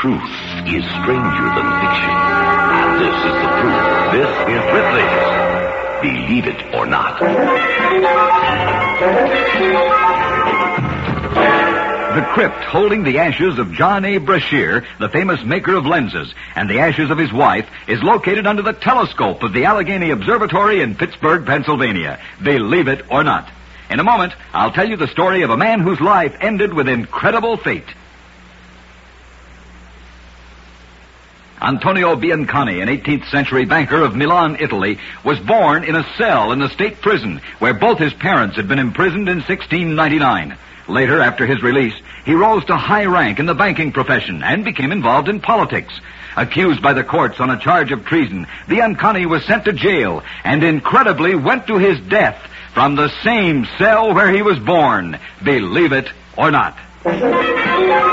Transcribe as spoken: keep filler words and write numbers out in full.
Truth is stranger than fiction. And this is the proof. This is Ripley's Believe It or Not. The crypt holding the ashes of John A. Brashear, the famous maker of lenses, and the ashes of his wife, is located under the telescope of the Allegheny Observatory in Pittsburgh, Pennsylvania. Believe it or not. In a moment, I'll tell you the story of a man whose life ended with incredible fate. Antonio Biancani, an eighteenth century banker of Milan, Italy, was born in a cell in the state prison where both his parents had been imprisoned in sixteen ninety-nine. Later, after his release, he rose to high rank in the banking profession and became involved in politics. Accused by the courts on a charge of treason, Biancani was sent to jail and incredibly went to his death from the same cell where he was born. Believe it or not.